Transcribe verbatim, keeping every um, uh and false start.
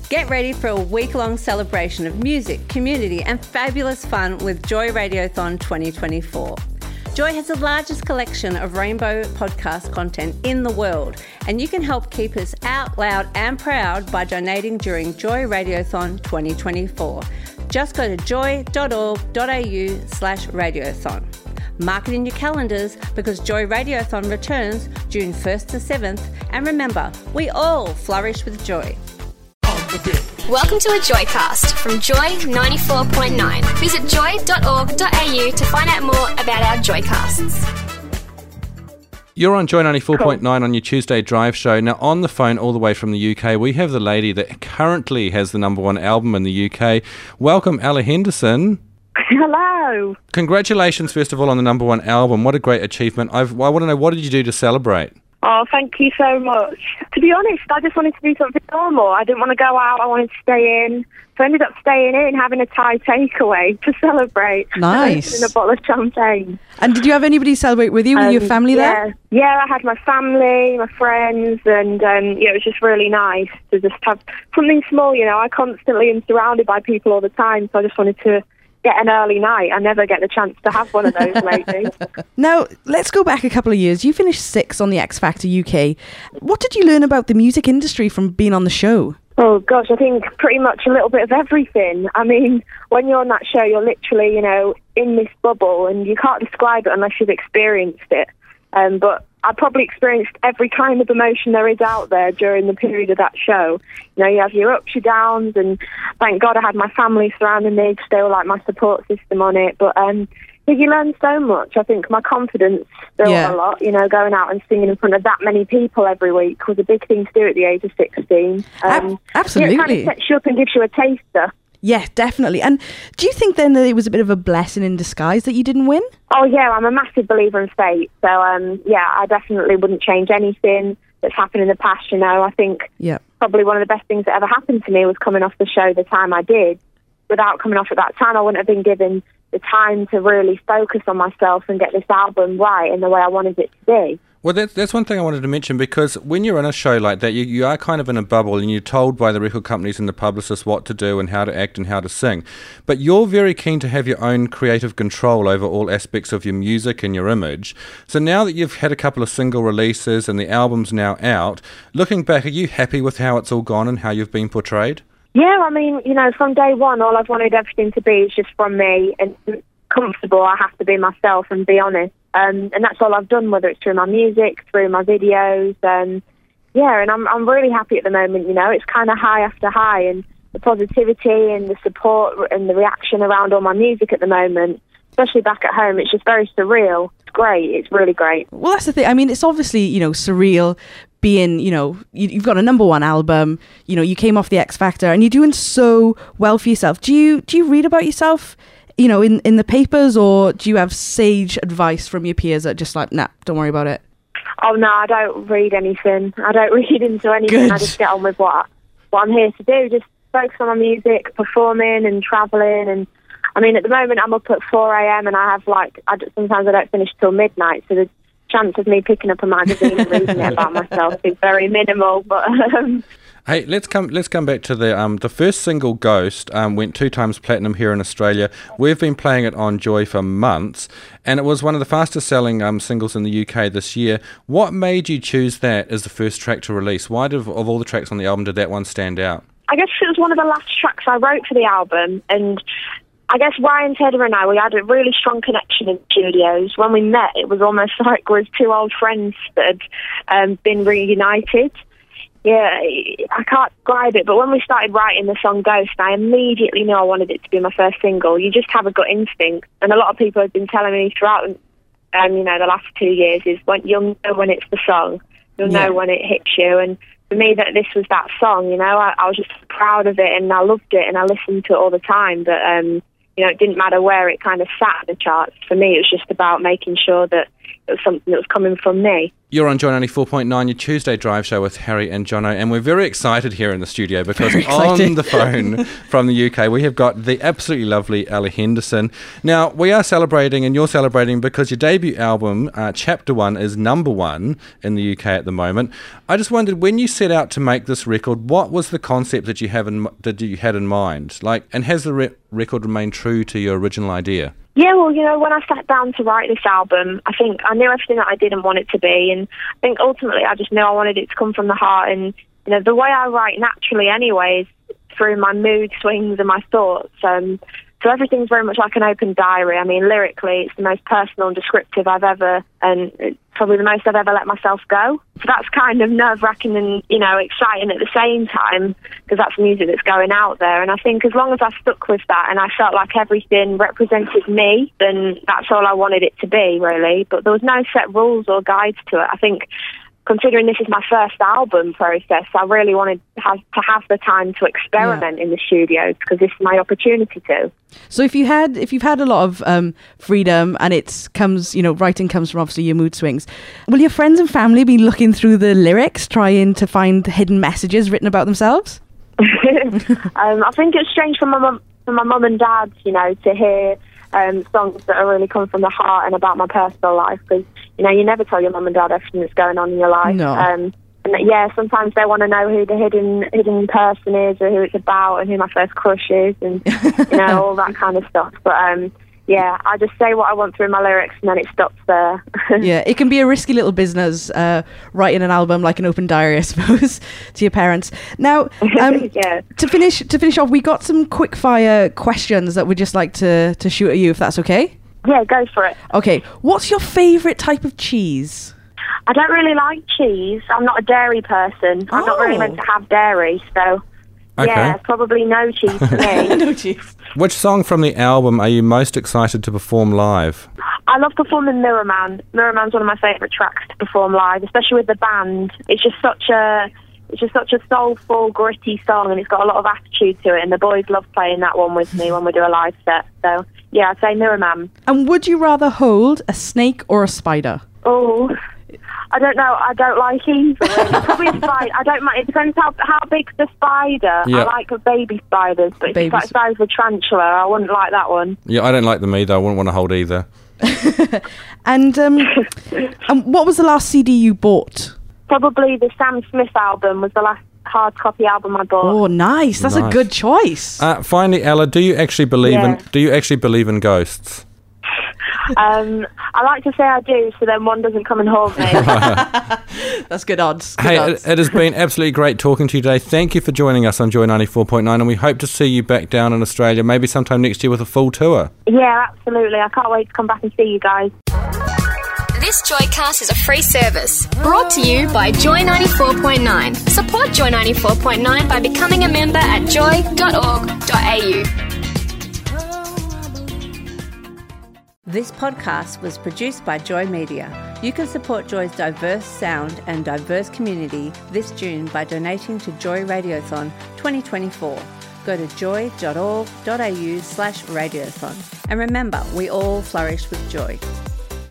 Get ready for a week-long celebration of music, community and fabulous fun with Joy Radiothon twenty twenty-four. Joy has the largest collection of rainbow podcast content in the world, and you can help keep us out loud and proud by donating during Joy Radiothon twenty twenty-four. Just go to joy.org.au slash radiothon. Mark it in your calendars because Joy Radiothon returns June first to seventh, and remember, we all flourish with joy. Welcome to a Joycast from Joy ninety-four point nine. Visit joy dot org dot a u to find out more about our Joycasts. You're on Joy ninety-four point nine on your Tuesday Drive show. Now, on the phone all the way from the U K, we have the lady that currently has the number one album in the U K. Welcome, Ella Henderson. Hello. Congratulations, first of all, on the number one album. What a great achievement. I've, I want to know, what did you do to celebrate? Oh, thank you so much. To be honest, I just wanted to do something normal. I didn't want to go out. I wanted to stay in. So I ended up staying in, having a Thai takeaway to celebrate. Nice. And a bottle of champagne. And did you have anybody celebrate with you, with um, your family yeah. there? Yeah, I had my family, my friends, and um, yeah, it was just really nice to just have something small. You know, I constantly am surrounded by people all the time, so I just wanted to get an early night. I never get the chance to have one of those lately. Now, let's go back a couple of years. You finished sixth on the X Factor U K. What did you learn about the music industry from being on the show? Oh, gosh, I think pretty much a little bit of everything. I mean, when you're on that show, you're literally, you know, in this bubble, and you can't describe it unless you've experienced it. Um, but I probably experienced every kind of emotion there is out there during the period of that show. You know, you have your ups, your downs, and thank God I had my family surrounding me because they were like my support system on it. But um, you learn so much. I think my confidence built Yeah. a lot. You know, going out and singing in front of that many people every week was a big thing to do at the age of sixteen. Um, Ab- absolutely. Yeah, it kind of sets you up and gives you a taster. Yeah, definitely. And do you think then that it was a bit of a blessing in disguise that you didn't win? Oh, yeah, I'm a massive believer in fate. So, um, yeah, I definitely wouldn't change anything that's happened in the past, you know. I think Yeah. probably one of the best things that ever happened to me was coming off the show the time I did. Without coming off at that time, I wouldn't have been given the time to really focus on myself and get this album right in the way I wanted it to be. Well, that's, that's one thing I wanted to mention, because when you're in a show like that, you, you are kind of in a bubble, and you're told by the record companies and the publicists what to do and how to act and how to sing. But you're very keen to have your own creative control over all aspects of your music and your image. So now that you've had a couple of single releases and the album's now out, looking back, are you happy with how it's all gone and how you've been portrayed? Yeah, I mean, you know, from day one, all I've wanted everything to be is just from me and comfortable. I have to be myself and be honest. Um, and that's all I've done, whether it's through my music, through my videos. Um, yeah, and I'm I'm really happy at the moment, you know. It's kind of high after high, and the positivity and the support and the reaction around all my music at the moment, especially back at home, it's just very surreal. It's great. It's really great. Well, that's the thing. I mean, it's obviously, you know, surreal being, you know, you, you've got a number one album, you know, you came off the X Factor and you're doing so well for yourself. Do you do you read about yourself, you know, in, in the papers, or do you have sage advice from your peers that are just like, nah, don't worry about it? Oh, no, I don't read anything. I don't read into anything. Good. I just get on with what, what I'm here to do. Just focus on my music, performing and travelling. And, I mean, at the moment, I'm up at four a.m. and I have, like, I, sometimes I don't finish till midnight, so the chance of me picking up a magazine and reading it about myself is very minimal, but... Um, Hey, let's come let's come back to the um the first single, Ghost, um went two times platinum here in Australia. We've been playing it on Joy for months, and it was one of the fastest selling um singles in the U K this year. What made you choose that as the first track to release? Why did, of all the tracks on the album, did that one stand out? I guess it was one of the last tracks I wrote for the album, and I guess Ryan Tedder and I, we had a really strong connection in the studios. When we met, it was almost like we were two old friends that had um, been reunited. Yeah, I can't describe it, but when we started writing the song Ghost, I immediately knew I wanted it to be my first single. You just have a gut instinct, and a lot of people have been telling me throughout, um, you know, the last two years is when you'll know when it's the song, you'll Yeah. know when it hits you. And for me, that this was that song. You know, I, I was just proud of it, and I loved it, and I listened to it all the time. But um, you know, it didn't matter where it kind of sat in the charts. For me, it was just about making sure that it was something that was coming from me. You're on Joy ninety-four point nine, your Tuesday drive show with Harry and Jono, and we're very excited here in the studio because on the phone from the U K we have got the absolutely lovely Ella Henderson. Now, we are celebrating, and you're celebrating because your debut album, uh, Chapter One, is number one in the U K at the moment. I just wondered, when you set out to make this record, what was the concept that you have in, that you had in mind? Like, and has the re- record remained true to your original idea? Yeah, well, you know, when I sat down to write this album, I think I knew everything that I didn't want it to be, and I think ultimately I just knew I wanted it to come from the heart, and, you know, the way I write naturally anyways, through my mood swings and my thoughts, um, so everything's very much like an open diary. I mean, lyrically, it's the most personal and descriptive I've ever, and it's probably the most I've ever let myself go. So that's kind of nerve-wracking and, you know, exciting at the same time, because that's music that's going out there. And I think as long as I stuck with that and I felt like everything represented me, then that's all I wanted it to be, really. But there was no set rules or guides to it. I think, considering this is my first album process, I really wanted to have, to have the time to experiment yeah. in the studios, because this is my opportunity to. So if you had, if you've had a lot of um, freedom, and it's comes, you know, writing comes from obviously your mood swings, will your friends and family be looking through the lyrics, trying to find hidden messages written about themselves? um, I think it's strange for my mum, for my mum and dad, you know, to hear um, songs that are really coming from the heart and about my personal life, because, you know, you never tell your mum and dad everything that's going on in your life. No. Um, and yeah, sometimes they want to know who the hidden hidden person is, or who it's about, and who my first crush is, and, you know, all that kind of stuff. But um, yeah, I just say what I want through my lyrics, and then it stops there. Yeah, it can be a risky little business, uh, writing an album like an open diary, I suppose, to your parents. Now, um, yeah. to finish to finish off, we got some quick fire questions that we'd just like to, to shoot at you, if that's okay. Yeah, go for it. Okay, what's your favourite type of cheese? I don't really like cheese. I'm not a dairy person. I'm Oh. not really meant to have dairy, so Okay. yeah, probably no cheese for me. No cheese. Which song from the album are you most excited to perform live? I love performing Mirror Man. Mirror Man's one of my favourite tracks to perform live, especially with the band. It's just such a it's just such a soulful, gritty song, and it's got a lot of attitude to it, and the boys love playing that one with me when we do a live set. So yeah, I'd say Mirror Man. And would you rather hold a snake or a spider? Oh, I don't know. I don't like either. Really. Probably a spider. I don't mind. It depends how how big's the spider. Yeah. I like the baby spiders, but if it's like the size of a tarantula, I wouldn't like that one. Yeah, I don't like them either. I wouldn't want to hold either. And um, and what was the last C D you bought? Probably the Sam Smith album was the last hard copy album I bought. Oh, nice. That's Nice. a good choice. Uh, finally, Ella, do you actually believe Yeah. in do you actually believe in ghosts? Um, I like to say I do, so then one doesn't come and haunt me. That's good odds. Good Hey, odds. it, it has been absolutely great talking to you today. Thank you for joining us on Joy ninety-four point nine, and we hope to see you back down in Australia, maybe sometime next year with a full tour. Yeah, absolutely. I can't wait to come back and see you guys. This Joycast is a free service brought to you by Joy ninety-four point nine. Support Joy ninety-four point nine by becoming a member at joy dot org dot a u. This podcast was produced by Joy Media. You can support Joy's diverse sound and diverse community this June by donating to Joy Radiothon twenty twenty-four. Go to joy dot org dot a u slash radiothon. And remember, we all flourish with joy.